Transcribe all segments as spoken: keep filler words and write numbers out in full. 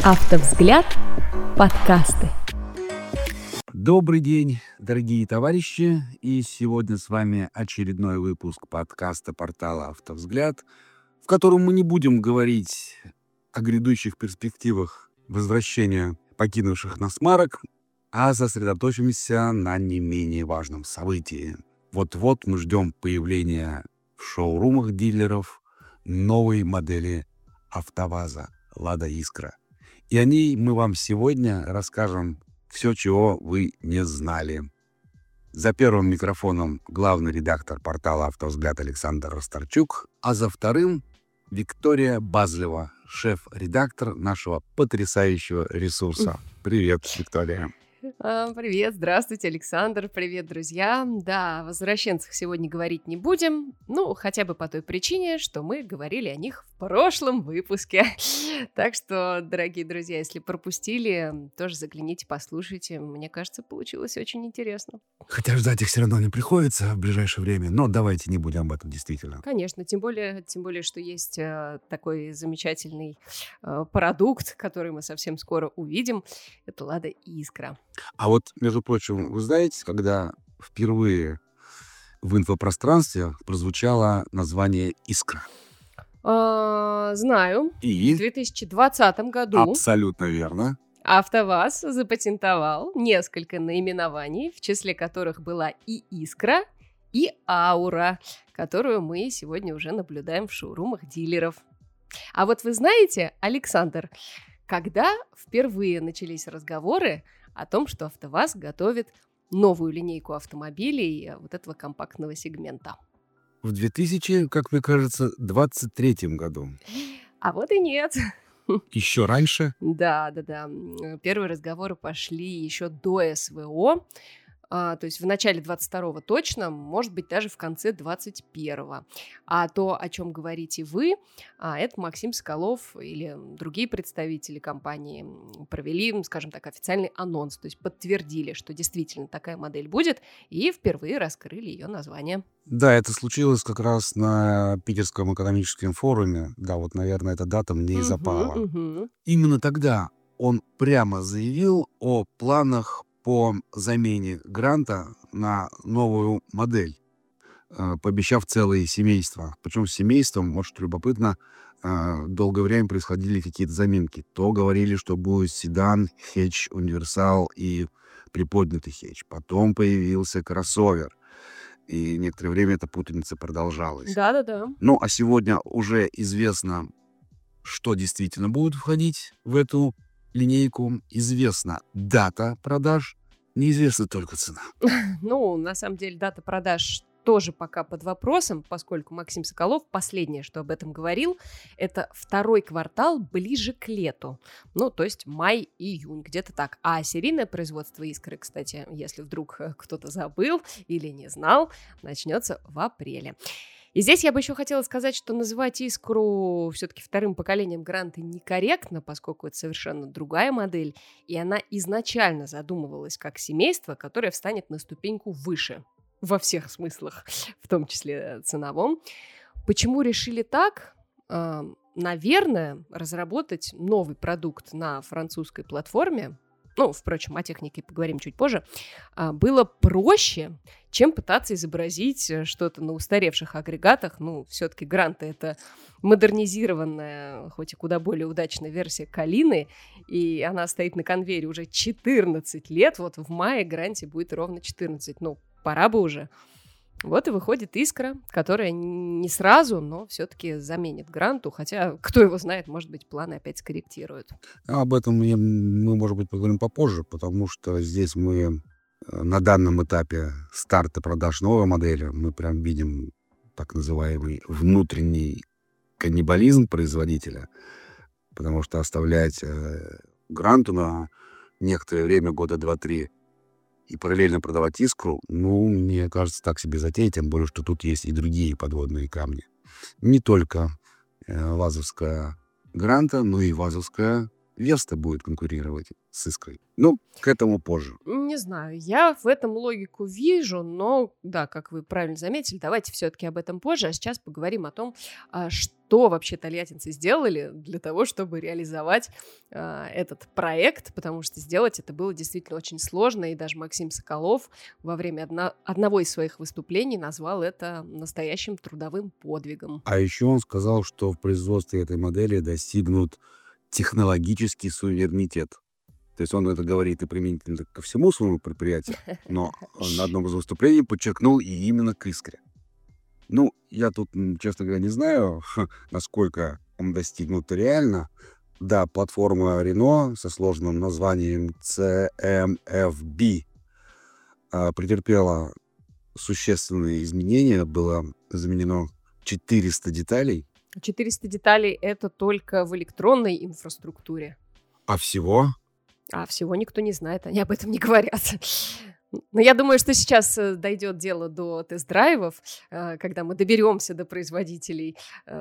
Автовзгляд. Подкасты. Добрый день, дорогие товарищи, и сегодня с вами очередной выпуск подкаста портала «Автовзгляд», в котором мы не будем говорить о грядущих перспективах возвращения покинувших нас марок, а сосредоточимся на не менее важном событии. Вот-вот мы ждем появления в шоурумах дилеров новой модели АвтоВАЗа «Лада Искра». И о ней мы вам сегодня расскажем все, чего вы не знали. За первым микрофоном главный редактор портала «Автовзгляд» Александр Ростарчук, а за вторым Виктория Базлева, шеф-редактор нашего потрясающего ресурса. Привет, Виктория. Привет, здравствуйте, Александр, привет, друзья. Да, о возвращенцах сегодня говорить не будем, ну, хотя бы по той причине, что мы говорили о них в прошлом выпуске. Так что, дорогие друзья, если пропустили, тоже загляните, послушайте. Мне кажется, получилось очень интересно. Хотя ждать их все равно не приходится в ближайшее время, но давайте не будем об этом действительно. Конечно, тем более, тем более, что есть э, такой замечательный э, продукт, который мы совсем скоро увидим. Это «Лада Искра». А вот, между прочим, вы знаете, когда впервые в инфопространстве прозвучало название «Искра»? А, знаю. И? В две тысячи двадцатом году Абсолютно верно. АвтоВАЗ запатентовал несколько наименований, в числе которых была и «Искра», и «Аура», которую мы сегодня уже наблюдаем в шоурумах дилеров. А вот вы знаете, Александр, когда впервые начались разговоры о том, что АвтоВАЗ готовит новую линейку автомобилей вот этого компактного сегмента? В две тысячи, как мне кажется, двадцать третьем году. А вот и нет. Еще раньше? Да, да, да. Первые разговоры пошли еще до СВО. А, то есть в начале двадцать второго точно, может быть, даже в конце двадцать первого. А то, о чем говорите вы, а, это Максим Соколов или другие представители компании провели, скажем так, официальный анонс, то есть подтвердили, что действительно такая модель будет, и впервые раскрыли ее название. Да, это случилось как раз на Питерском экономическом форуме. Да, вот, наверное, эта дата мне и запала. Угу, угу. Именно тогда он прямо заявил о планах по замене Гранта на новую модель, пообещав целое семейство. Причем с семейством, может, любопытно, долгое время происходили какие-то заминки. То говорили, что будет седан, хэтч, универсал и приподнятый хэтч. Потом появился кроссовер. И некоторое время эта путаница продолжалась. Да-да-да. Ну, а сегодня уже известно, что действительно будет входить в эту линейку. Известна дата продаж, неизвестна только цена. Ну, на самом деле, дата продаж тоже пока под вопросом, поскольку Максим Соколов последнее, что об этом говорил, это второй квартал ближе к лету. Ну, то есть май-июнь, где-то так. А серийное производство «Искры», кстати, если вдруг кто-то забыл или не знал, начнется в апреле. И здесь я бы еще хотела сказать, что называть «Искру» все-таки вторым поколением Гранта некорректно, поскольку это совершенно другая модель, и она изначально задумывалась как семейство, которое встанет на ступеньку выше, во всех смыслах, в том числе ценовом. Почему решили так? Наверное, разработать новый продукт на французской платформе, ну, впрочем, о технике поговорим чуть позже, было проще, чем пытаться изобразить что-то на устаревших агрегатах. Ну, все-таки Гранта — это модернизированная, хоть и куда более удачная версия Калины, и она стоит на конвейере уже четырнадцать лет. Вот в мае Гранте будет ровно четырнадцать. Ну, пора бы уже. Вот и выходит «Искра», которая не сразу, но все-таки заменит Гранту, хотя, кто его знает, может быть, планы опять скорректируют. Об этом мы, может быть, поговорим попозже, потому что здесь мы на данном этапе старта продаж новой модели, мы прям видим так называемый внутренний каннибализм производителя, потому что оставлять Гранту на некоторое время, года два-три, и параллельно продавать «Искру», ну, мне кажется, так себе затея, тем более, что тут есть и другие подводные камни. Не только э, вазовская Гранта, но и вазовская Веста будет конкурировать с Искрой. Ну, к этому позже. Не знаю, я в этом логику вижу, но, да, как вы правильно заметили, давайте все-таки об этом позже, а сейчас поговорим о том, а, что вообще тольяттинцы сделали для того, чтобы реализовать а, этот проект, потому что сделать это было действительно очень сложно, и даже Максим Соколов во время одно, одного из своих выступлений назвал это настоящим трудовым подвигом. А еще он сказал, что в производстве этой модели достигнут технологический суверенитет. То есть он это говорит и применительно ко всему своему предприятию, но он на одном из выступлений подчеркнул и именно к Искре. Ну, я тут, честно говоря, не знаю, насколько он достигнут реально. Да, платформа Renault со сложным названием си эм эф би претерпела существенные изменения. Было заменено четыреста деталей. четыреста деталей — это только в электронной инфраструктуре. А всего? А всего никто не знает, они об этом не говорят. Но я думаю, что сейчас дойдет дело до тест-драйвов, когда мы доберемся до производителей,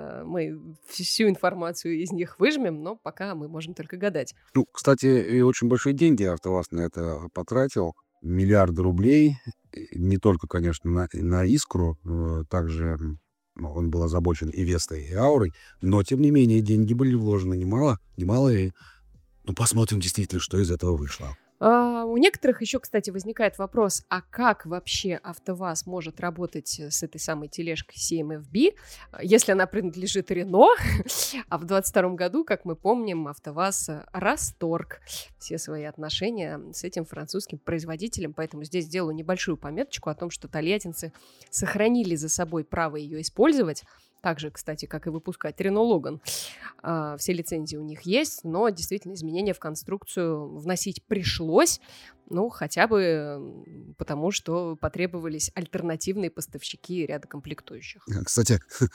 мы всю информацию из них выжмем, но пока мы можем только гадать. Ну, кстати, и очень большие деньги АвтоВАЗ на это потратил. Миллиарды рублей. Не только, конечно, на, на Искру, также он был озабочен и Вестой, и Аурой, но, тем не менее, деньги были вложены немало, немалые. Ну, посмотрим действительно, что из этого вышло. А, у некоторых еще, кстати, возникает вопрос, а как вообще АвтоВАЗ может работать с этой самой тележкой си эм эф би, если она принадлежит Рено, а в двадцать втором году, как мы помним, АвтоВАЗ расторг все свои отношения с этим французским производителем, поэтому здесь сделаю небольшую пометочку о том, что тольяттинцы сохранили за собой право ее использовать. Так же, кстати, как и выпускать Renault Logan. А, все лицензии у них есть, но действительно изменения в конструкцию вносить пришлось, ну, хотя бы потому, что потребовались альтернативные поставщики ряда комплектующих. Кстати,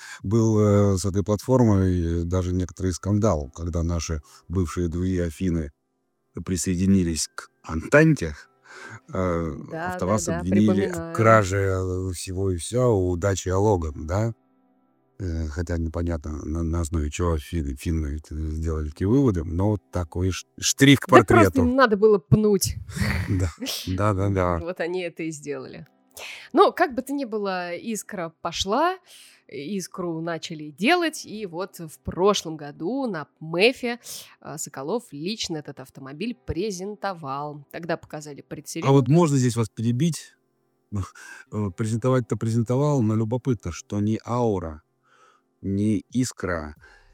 был э, с этой платформой даже некоторый скандал, когда наши бывшие две Афины присоединились к Антанте. Э, Да, АвтоВАЗ да, да, обвинили в припоминаю. краже всего и все у Dacia Logan, да? Э, Хотя непонятно, на, на основе чего финны, финны сделали эти выводы, но вот такой ш- штрих к Да просто портрету. им надо было пнуть. Да, да, да, да. Вот они это и сделали. Но, как бы то ни было, Искра пошла, Искру начали делать, и вот в прошлом году на ПМЭФе а, Соколов лично этот автомобиль презентовал. Тогда показали А предсерию. вот можно здесь вас перебить? Э, Презентовать-то презентовал, но любопытно, что ни Аура, ни Искра,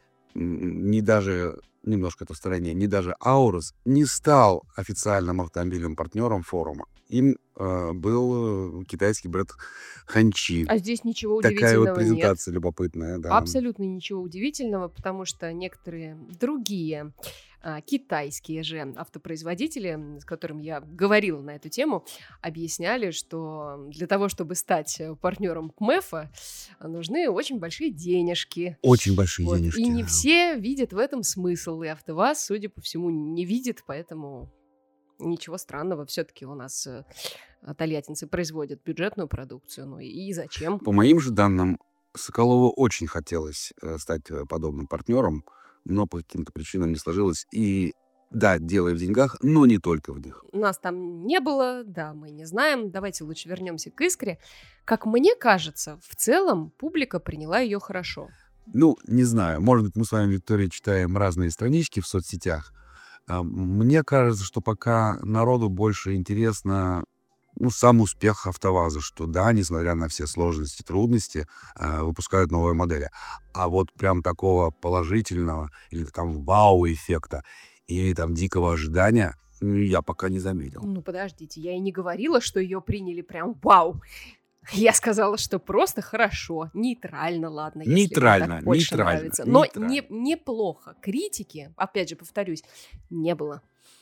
м, ни даже, немножко это в стороне, ни даже Аурус не стал официальным автомобильным партнером форума. Им э, был э, китайский бренд Ханчи. А здесь ничего Такая вот удивительного нет. презентация любопытная, да. Абсолютно ничего удивительного, потому что некоторые другие а, китайские же автопроизводители, м, с которыми я говорила на эту тему, объясняли, что для того, чтобы стать э, партнером ПМЭФа, нужны очень большие денежки. Очень большие Вот. денежки. И не да. все видят в этом смысл, и АвтоВАЗ, судя по всему, не видит, поэтому ничего странного. Все-таки у нас э, тольяттинцы производят бюджетную продукцию, ну и зачем? По моим же данным, Соколову очень хотелось э, стать э, подобным партнером, но по каким-то причинам не сложилось. И да, дело и в деньгах, но не только в них. Нас там не было, да, мы не знаем. Давайте лучше вернемся к Искре. Как мне кажется, в целом публика приняла ее хорошо. Ну, не знаю, может быть, мы с вами, Виктория, читаем разные странички в соцсетях. А, Мне кажется, что пока народу больше интересно, ну, сам успех АвтоВАЗа, что да, несмотря на все сложности, трудности, а, выпускают новые модели. А вот прям такого положительного или там вау-эффекта или там дикого ожидания м, я пока не заметил. Ну, подождите, я и не говорила, что ее приняли прям вау. Я сказала, что просто хорошо, нейтрально, ладно, если вам Нейтрально, так больше нейтрально, нравится. Но нейтрально. не, неплохо. Критики, опять же, повторюсь, не было.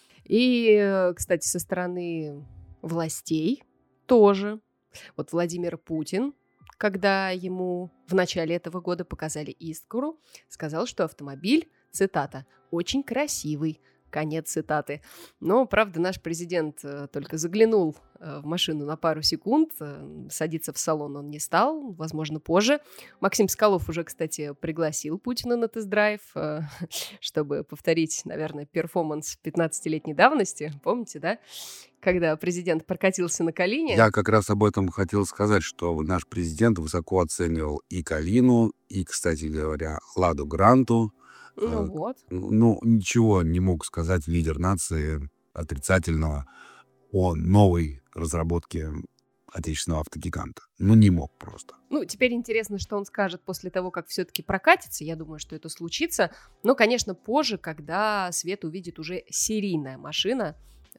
И, э, кстати, со стороны властей тоже. Вот Владимир Путин, когда ему в начале этого года показали Искру, сказал, что автомобиль, цитата, «очень красивый, Конец цитаты. Но, правда, наш президент э, только заглянул э, в машину на пару секунд. Э, садиться в салон он не стал, возможно, позже. Максим Соколов уже, кстати, пригласил Путина на тест-драйв, э, чтобы повторить, наверное, перформанс пятнадцатилетней давности. Помните, да? Когда президент прокатился на Калине. Я как раз об этом хотел сказать, что наш президент высоко оценивал и Калину, и, кстати говоря, Ладу Гранту. Ну вот. Ну, ничего не мог сказать лидер нации отрицательного о новой разработке отечественного автогиганта. Ну, не мог просто. Ну, теперь интересно, что он скажет после того, как все-таки прокатится. Я думаю, что это случится. Но, конечно, позже, когда свет увидит уже серийная машина.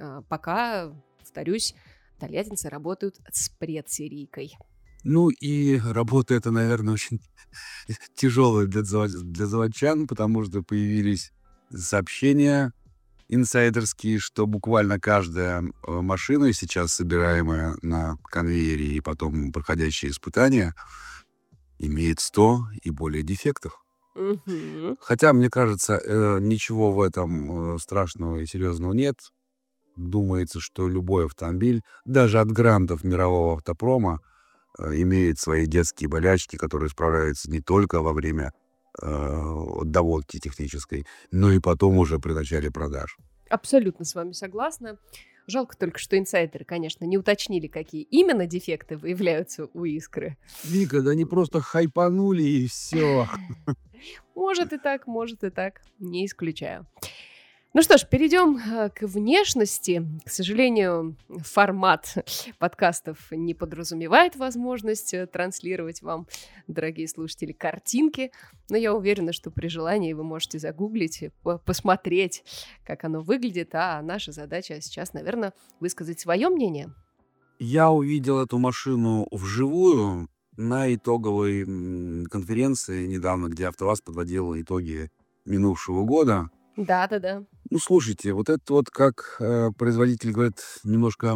Пока, повторюсь, тольяттинцы работают с предсерийкой. Ну и работа эта, наверное, очень тяжелая для, для заводчан, потому что появились сообщения инсайдерские, что буквально каждая машина, сейчас собираемая на конвейере и потом проходящие испытания, имеет сто и более дефектов. Угу. Хотя, мне кажется, ничего в этом страшного и серьезного нет. Думается, что любой автомобиль, даже от грандов мирового автопрома, имеет свои детские болячки, которые справляются не только во время э, доводки технической, но и потом уже при начале продаж. Абсолютно с вами согласна. Жалко только, что инсайдеры, конечно, не уточнили, какие именно дефекты выявляются у «Искры». Вика, да они просто хайпанули и все. Может и так, может и так, не исключаю. Ну что ж, перейдем к внешности. К сожалению, формат подкастов не подразумевает возможность транслировать вам, дорогие слушатели, картинки. Но я уверена, что при желании вы можете загуглить, посмотреть, как оно выглядит. А наша задача сейчас, наверное, высказать свое мнение. Я увидел эту машину вживую на итоговой конференции недавно, где АвтоВАЗ подводил итоги минувшего года. Да-да-да. Ну, слушайте, вот это вот, как э, производитель говорит, немножко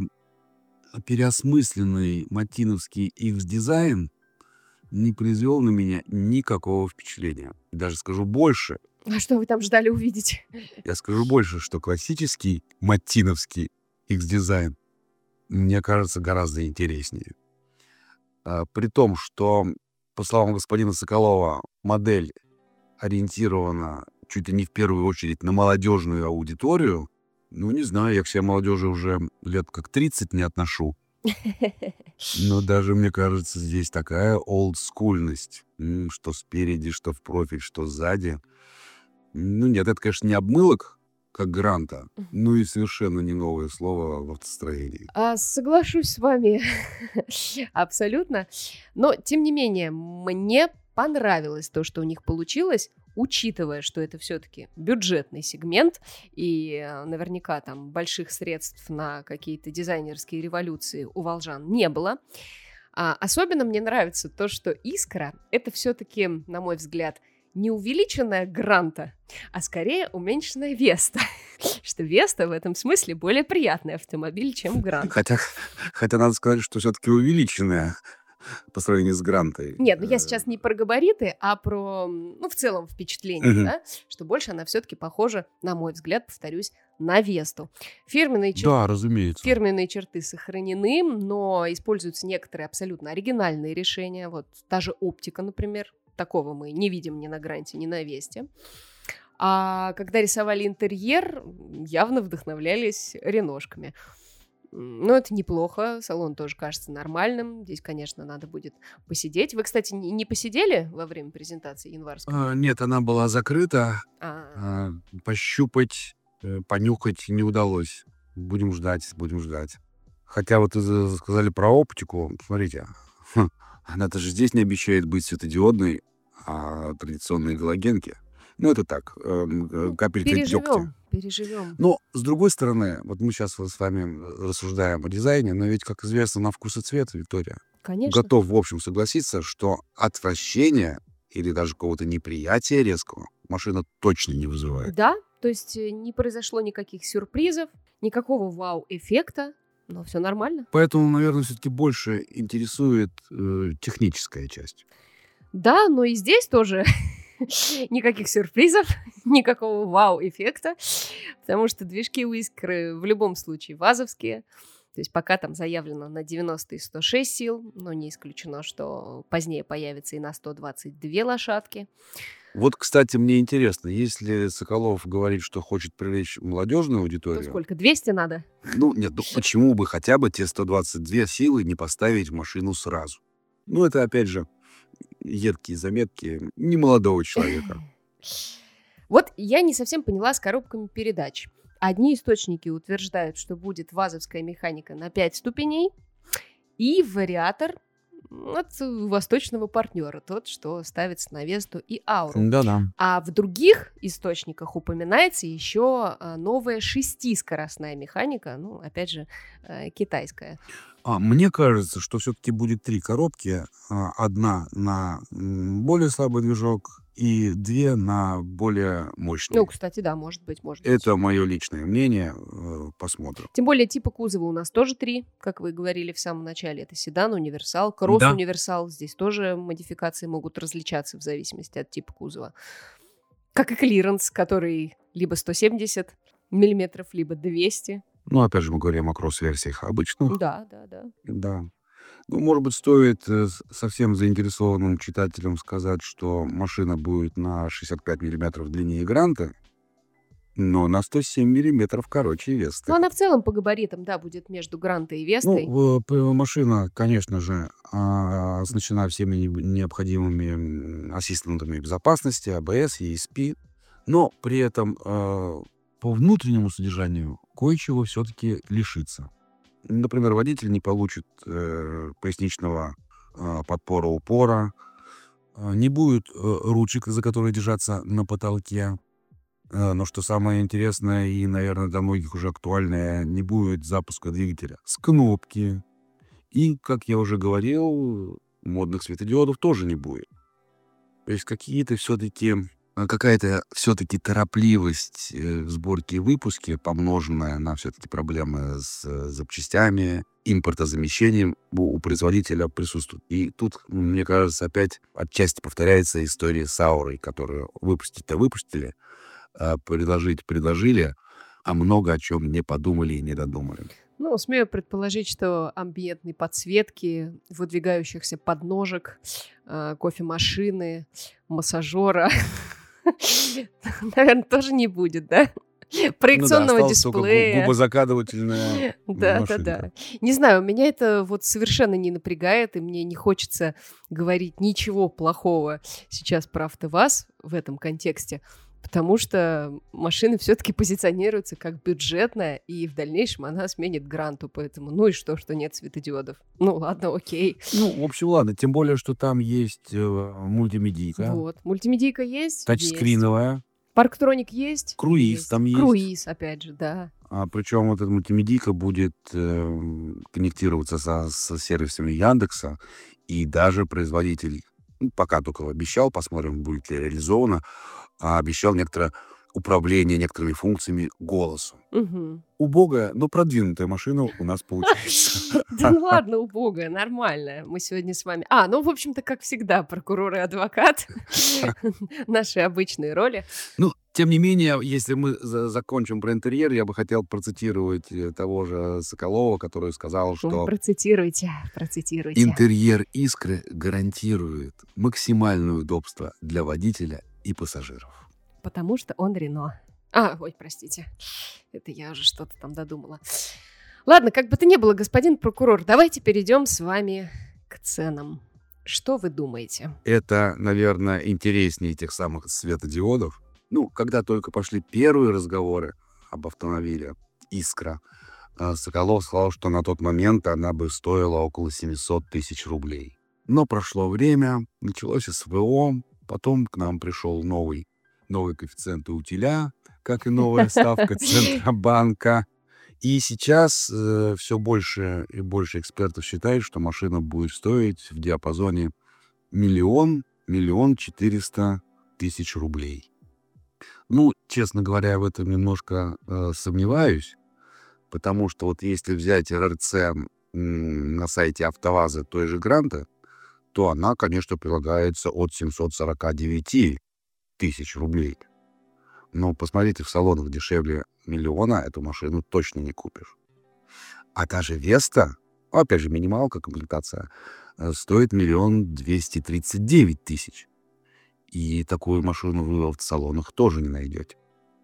переосмысленный маттиновский X-дизайн не произвел на меня никакого впечатления. Даже скажу больше. А что вы там ждали увидеть? Я скажу больше, что классический маттиновский X-дизайн мне кажется гораздо интереснее. А, при том, что, по словам господина Соколова, модель ориентирована чуть ли не в первую очередь на молодежную аудиторию. Ну, не знаю, я к себе молодежи уже лет как тридцать не отношу. Но даже, мне кажется, здесь такая олдскульность, что спереди, что в профиль, что сзади. Ну, нет, это, конечно, не обмылок, как Гранта, ну и совершенно не новое слово в автостроении. А, соглашусь с вами абсолютно. Но, тем не менее, мне понравилось то, что у них получилось, учитывая, что это все-таки бюджетный сегмент, и наверняка там больших средств на какие-то дизайнерские революции у волжан не было. А особенно мне нравится то, что «Искра» — это все-таки, на мой взгляд, не увеличенная Гранта, а скорее уменьшенная Веста. Что Веста в этом смысле более приятный автомобиль, чем Гранта. Хотя, хотя надо сказать, что все-таки увеличенная по сравнению с Грантой. Нет, ну я сейчас не про габариты, а про, ну, в целом впечатление, uh-huh. да, что больше она все-таки похожа, на мой взгляд, повторюсь, на Весту. Фирменные, чер... да, разумеется. Фирменные черты сохранены, но используются некоторые абсолютно оригинальные решения. Вот та же оптика, например, такого мы не видим ни на Гранте, ни на Весте. А когда рисовали интерьер, явно вдохновлялись реношками. Ну, это неплохо, салон тоже кажется нормальным. Здесь, конечно, надо будет посидеть. Вы, кстати, не посидели во время презентации январской? А, нет, она была закрыта. А, пощупать, понюхать не удалось. Будем ждать, будем ждать. Хотя вот сказали про оптику. Смотрите, она-то же здесь не обещает быть светодиодной, а традиционные галогенки. Ну, это так, э, капелька дегтя. Переживем. Но, с другой стороны, вот мы сейчас с вами рассуждаем о дизайне, но ведь, как известно, на вкус и цвет, Виктория. Конечно. Готов, в общем, согласиться, что отвращение или даже какого-то неприятия резкого машина точно не вызывает. Да, то есть не произошло никаких сюрпризов, никакого вау-эффекта, но все нормально. Поэтому, наверное, все-таки больше интересует э, техническая часть. Да, но и здесь тоже... Никаких сюрпризов, никакого вау-эффекта. Потому что движки у «Искры» в любом случае вазовские. То есть пока там заявлено на девяносто и сто шесть сил, но не исключено, что позднее появится и на сто двадцать две лошадки. Вот, кстати, мне интересно, если Соколов говорит, что хочет привлечь молодежную То аудиторию, сколько, двести надо? ну, нет, ну почему бы хотя бы те сто двадцать две силы не поставить в машину сразу? Ну, это, опять же, едкие заметки немолодого человека. Вот я не совсем поняла с коробками передач. Одни источники утверждают, что будет вазовская механика на пять ступеней и вариатор от восточного партнера, тот, что ставится на Весту и Ауру. Да-да. А в других источниках упоминается еще а, новая шестискоростная механика, ну, опять же, э, китайская. А, мне кажется, что все-таки будет три коробки. А, Одна на м, более слабый движок и две на более мощный. Ну, кстати, да, может быть, может быть. Это мое личное мнение. э, Посмотрим. Тем более типа кузова у нас тоже три, как вы говорили в самом начале. Это седан, универсал, кросс-универсал. Здесь тоже модификации могут различаться в зависимости от типа кузова. Как и клиренс, который либо сто семьдесят миллиметров, либо двести. Ну, опять же, мы говорим о кросс-версиях обычных. Да, да, да. Да. Ну, может быть, стоит э, с- совсем заинтересованным читателям сказать, что машина будет на шестьдесят пять миллиметров длиннее Гранта, но на сто семь миллиметров короче Весты. Ну, она в целом по габаритам, да, будет между Грантой и Вестой. Ну, в- п- машина, конечно же, а, оснащена всеми не- необходимыми м, ассистентами безопасности, а бэ эс, и эс пи, но при этом а, по внутреннему содержанию кое-чего все-таки лишится. Например, водитель не получит э, поясничного а, подпора упора, а, не будет э, ручек, за которые держаться на потолке. Э, Но что самое интересное и, наверное, для многих уже актуальное, не будет запуска двигателя с кнопки. И, как я уже говорил, модных светодиодов тоже не будет. То есть какие-то все-таки какая-то все-таки торопливость э, в сборке и выпуске, помноженная на все-таки проблемы с э, запчастями, импортозамещением у, у производителя присутствует. И тут, мне кажется, опять отчасти повторяется история с Аурой, которую выпустить-то выпустили, а предложить предложили, а много о чем не подумали и не додумали. Ну, смею предположить, что амбиентной подсветки, выдвигающихся подножек, э, кофемашины, массажера, наверное, тоже не будет, да? Проекционного Ну да, осталась только гу- дисплея. губозакатывательная Да, да, машинка. да. Не знаю, меня это вот совершенно не напрягает, и мне не хочется говорить ничего плохого сейчас про АвтоВАЗ в этом контексте, потому что машина все-таки позиционируется как бюджетная, и в дальнейшем она сменит Гранту, поэтому ну и что, что нет светодиодов. Ну ладно, окей. Ну, в общем, ладно, тем более, что там есть э, мультимедийка, Вот. Мультимедийка есть? Есть. тачскриновая, Парктроник есть? круиз Есть. там есть. Круиз, опять же, да. А причем вот эта мультимедийка будет э, коннектироваться со, со сервисами Яндекса, и даже производитель, ну, пока только обещал, посмотрим, будет ли реализовано, а обещал некоторое управление некоторыми функциями голосом. Мгм. Убогая, но продвинутая машина у нас получается. Да ну ладно, убогая, нормальная. Мы сегодня с вами... А, ну, в общем-то, как всегда, прокурор и адвокат. Наши обычные роли. Ну, тем не менее, если мы за- закончим про интерьер, я бы хотел процитировать э, того же Соколова, который сказал, Ой, что Процитируйте, процитируйте. интерьер «Искры» гарантирует максимальное удобство для водителя и пассажиров. Потому что он Рено. А, ой, простите. Это я уже что-то там додумала. Ладно, как бы то ни было, господин прокурор, давайте перейдем с вами к ценам. Что вы думаете? Это, наверное, интереснее тех самых светодиодов. Ну, когда только пошли первые разговоры об автомобиле «Искра», э, Соколов сказал, что на тот момент она бы стоила около семьсот тысяч рублей. Но прошло время, началось эс вэ о, потом к нам пришел новый, новый коэффициент утиля, как и новая ставка Центробанка. И сейчас э, все больше и больше экспертов считают, что машина будет стоить в диапазоне миллион, миллион четыреста тысяч рублей. Ну, честно говоря, я в этом немножко э, сомневаюсь, потому что вот если взять эр эр цэ м, на сайте АвтоВАЗа той же Гранта, то она, конечно, прилагается от семьсот сорок девять тысяч рублей. Но посмотрите, в салонах дешевле миллиона эту машину точно не купишь. А та же Веста, опять же, минималка, комплектация, э, стоит миллион двести тридцать девять тысяч. И такую машину вы в автосалонах тоже не найдете.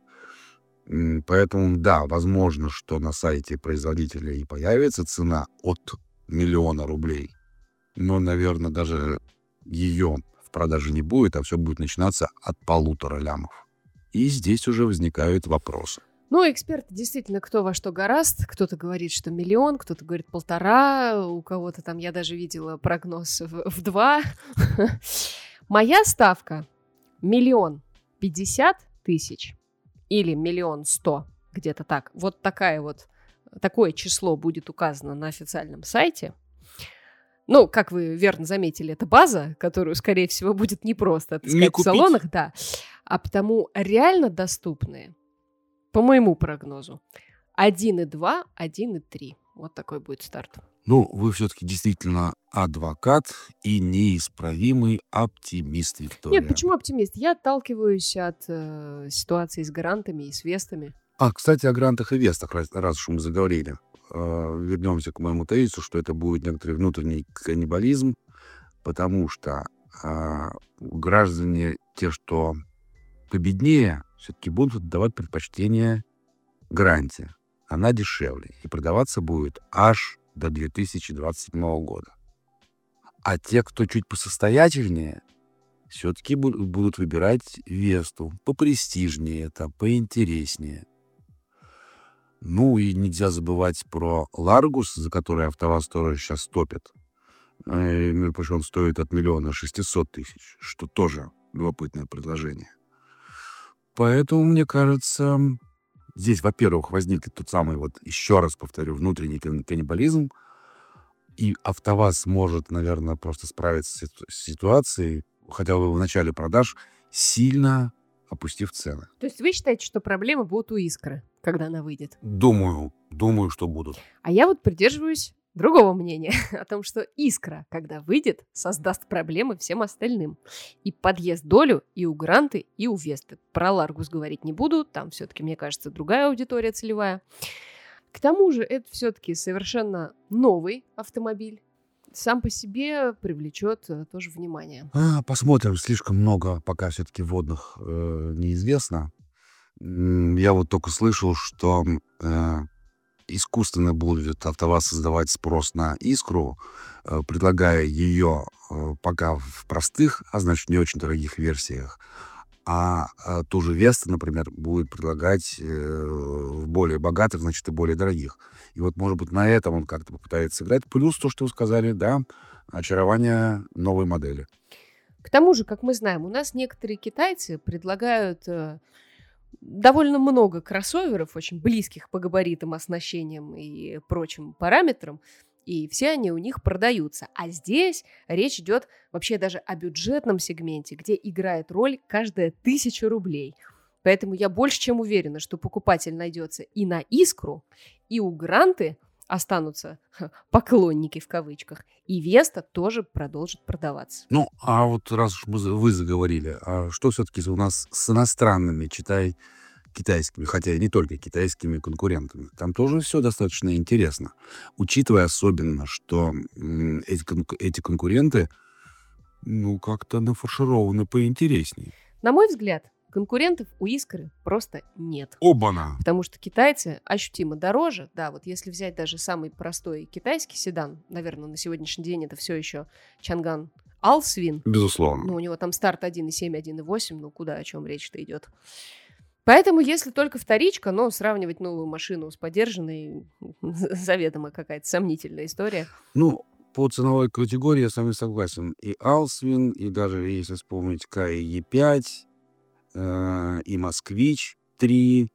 М, Поэтому, да, возможно, что на сайте производителя и появится цена от миллиона рублей, но, наверное, даже ее в продаже не будет, а все будет начинаться от полутора лямов. И здесь уже возникают вопросы. Ну, эксперты действительно кто во что горазд. Кто-то говорит, что миллион, кто-то говорит полтора, у кого-то там, я даже видела прогноз в, в два. Моя ставка миллион пятьдесят тысяч или миллион сто, где-то так. Вот такая вот, такое число будет указано на официальном сайте. Ну, как вы верно заметили, это база, которую, скорее всего, будет непросто отыскать в салонах, да, а потому реально доступные, по моему прогнозу, один и два, один и три. Вот такой будет старт. Ну, вы все-таки действительно адвокат и неисправимый оптимист, Виктория. Нет, почему оптимист? Я отталкиваюсь от э, ситуации с грантами и с вестами. А, кстати, о грантах и вестах, раз, раз уж мы заговорили. Э, вернемся к моему тезису, что это будет некоторый внутренний каннибализм, потому что э, граждане, те, что победнее, все-таки будут отдавать предпочтение гранте. Она дешевле и продаваться будет аж до две тысячи двадцать седьмого года. А те, кто чуть посостоятельнее, все-таки будут выбирать Весту. Попрестижнее это, поинтереснее. Ну и нельзя забывать про Ларгус, за который АвтоВАЗ тоже сейчас топит. Причем он стоит от миллиона шестисот тысяч, что тоже любопытное предложение. Поэтому, мне кажется, здесь, во-первых, возникнет тот самый, вот еще раз повторю, внутренний каннибализм, и АвтоВАЗ может, наверное, просто справиться с ситуацией, хотя бы в начале продаж, сильно опустив цены. То есть вы считаете, что проблемы будут у Искры, когда она выйдет? Думаю, думаю, что будут. А я вот придерживаюсь другого мнения о том, что Искра, когда выйдет, создаст проблемы всем остальным. И подъест долю и у Гранты, и у Весты. Про Ларгус говорить не буду, там все-таки, мне кажется, другая аудитория целевая. К тому же это все-таки совершенно новый автомобиль. Сам по себе привлечет э, тоже внимание. А, посмотрим, слишком много пока все-таки вводных э, неизвестно. М, Я вот только слышал, что э, искусственно будет АвтоВАЗ создавать спрос на Искру, э, предлагая ее э, пока в простых, а значит не очень дорогих версиях. А э, ту же Веста, например, будет предлагать э, в более богатых, значит, и более дорогих. И вот, может быть, на этом он как-то попытается сыграть. Плюс то, что вы сказали, да, очарование новой модели. К тому же, как мы знаем, у нас некоторые китайцы предлагают э, довольно много кроссоверов, очень близких по габаритам, оснащениям и прочим параметрам, и все они у них продаются. А здесь речь идет вообще даже о бюджетном сегменте, где играет роль каждая тысяча рублей. Поэтому я больше чем уверена, что покупатель найдется и на Искру, и у Гранты останутся ха, поклонники в кавычках, и Веста тоже продолжит продаваться. Ну, а вот раз уж мы за- вы заговорили, а что все-таки у нас с иностранными, читай, китайскими, хотя и не только китайскими конкурентами? Там тоже все достаточно интересно, учитывая особенно, что м, эти, конку- эти конкуренты, ну, как-то нафаршированы поинтереснее. На мой взгляд, конкурентов у Искры просто нет. Оба-на! Потому что китайцы ощутимо дороже. Да, вот если взять даже самый простой китайский седан, наверное, на сегодняшний день это все еще Чанган Алсвин. Безусловно. Ну, у него там старт один и семь, один и восемь, ну куда, о чем речь-то идет. Поэтому, если только вторичка, но сравнивать новую машину с подержанной, заведомо какая-то сомнительная история. Ну, по ценовой категории я с вами согласен. И Алсвин, и даже, если вспомнить, Кай Е пять, э, и Москвич три,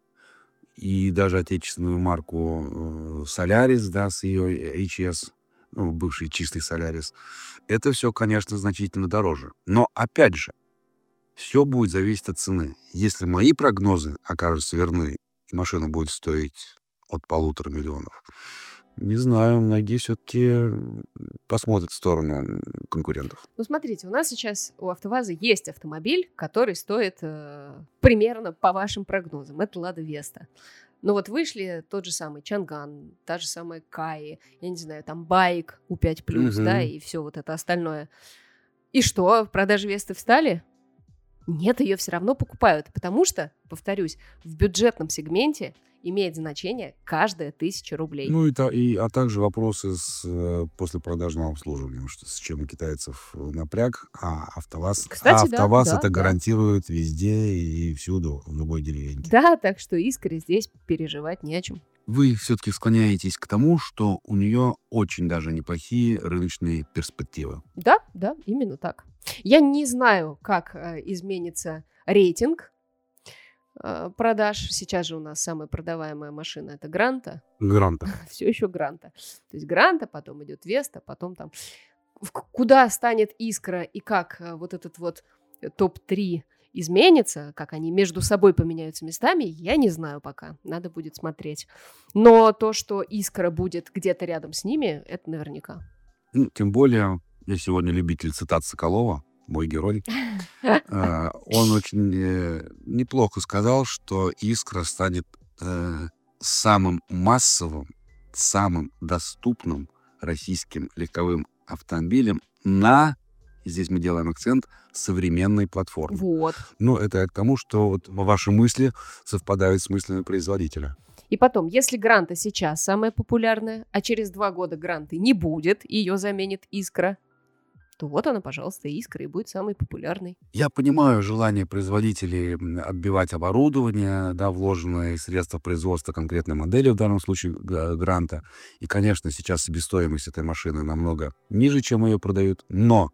и даже отечественную марку э, Солярис, да, с ее эйч эс, ну, бывший чистый Солярис. Это все, конечно, значительно дороже. Но, опять же, все будет зависеть от цены. Если мои прогнозы окажутся верны, и машина будет стоить от полутора миллионов, не знаю, многие все-таки посмотрят в сторону конкурентов. Ну, смотрите, у нас сейчас у АвтоВАЗа есть автомобиль, который стоит э, примерно по вашим прогнозам. Это Лада Веста. Ну вот вышли тот же самый Чанган, та же самая Каи, я не знаю, там Байк У пять плюс, Мгм. да, и все вот это остальное. И что, продажи Весты встали? Нет, ее все равно покупают, потому что, повторюсь, в бюджетном сегменте имеет значение каждая тысяча рублей. Ну и, та- и а также вопросы с э, послепродажным обслуживанием, что, с чем у китайцев напряг, а АвтоВАЗ, Кстати, а да, АвтоВАЗ да, это да. гарантирует везде и всюду, в любой деревеньке. Да, так что Искре здесь переживать не о чем. Вы все-таки склоняетесь к тому, что у нее очень даже неплохие рыночные перспективы. Да, да, именно так. Я не знаю, как э, изменится рейтинг э, продаж. Сейчас же у нас самая продаваемая машина это Гранта. Гранта. Все еще Гранта. То есть Гранта, потом идет Веста, потом там в к- куда станет Искра и как э, вот этот вот топ три изменится, как они между собой поменяются местами, я не знаю пока. Надо будет смотреть. Но то, что Искра будет где-то рядом с ними, это наверняка. Ну, тем более, я сегодня любитель цитат Соколова, мой герой. Э, Он очень э, неплохо сказал, что «Искра» станет э, самым массовым, самым доступным российским легковым автомобилем на, и здесь мы делаем акцент, современной платформе. Вот. Ну, это я к тому, что вот ваши мысли совпадают с мыслями производителя. И потом, если Гранта сейчас самая популярная, а через два года Гранты не будет, и ее заменит Искра, то вот она, пожалуйста, Искра и будет самой популярной. Я понимаю желание производителей м, отбивать оборудование, да, вложенные средства производства конкретной модели, в данном случае г- Гранта. И, конечно, сейчас себестоимость этой машины намного ниже, чем ее продают. Но,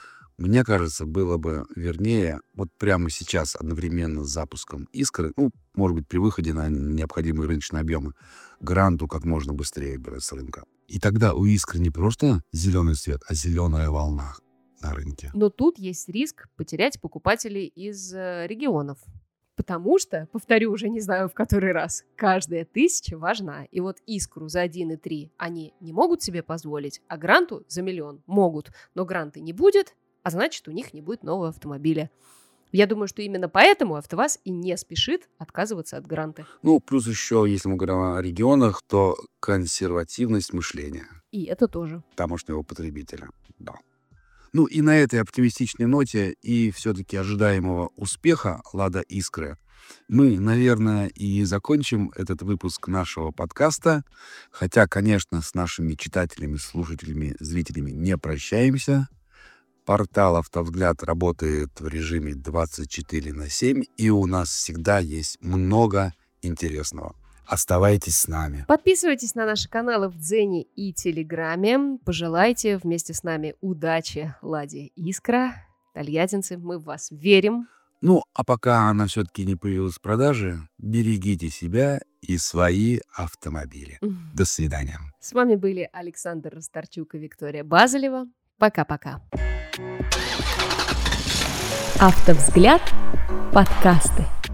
мне кажется, было бы вернее вот прямо сейчас одновременно с запуском Искры, ну, может быть, при выходе на необходимые рыночные объемы, Гранту как можно быстрее брать с рынка. И тогда у Искры не просто зеленый цвет, а зеленая волна на рынке. Но тут есть риск потерять покупателей из э, регионов. Потому что, повторю уже не знаю в который раз, каждая тысяча важна. И вот Искру за один и три они не могут себе позволить, а Гранту за миллион могут. Но Гранты не будет, а значит, у них не будет нового автомобиля. Я думаю, что именно поэтому АвтоВАЗ и не спешит отказываться от Гранты. Ну, плюс еще, если мы говорим о регионах, то консервативность мышления И это тоже. тамошнего потребителя. Да. Ну и на этой оптимистичной ноте и все-таки ожидаемого успеха «Лада Искры» мы, наверное, и закончим этот выпуск нашего подкаста. Хотя, конечно, с нашими читателями, слушателями, зрителями не прощаемся. Портал «Автовзгляд» работает в режиме двадцать четыре на семь, и у нас всегда есть много интересного. Оставайтесь с нами. Подписывайтесь на наши каналы в Дзене и Телеграме. Пожелайте вместе с нами удачи Ладе Искра. Тольяттинцы, мы в вас верим. Ну, а пока она все-таки не появилась в продаже, берегите себя и свои автомобили. До свидания. С вами были Александр Ростарчук и Виктория Базелева. Пока-пока. Автовзгляд. Подкасты.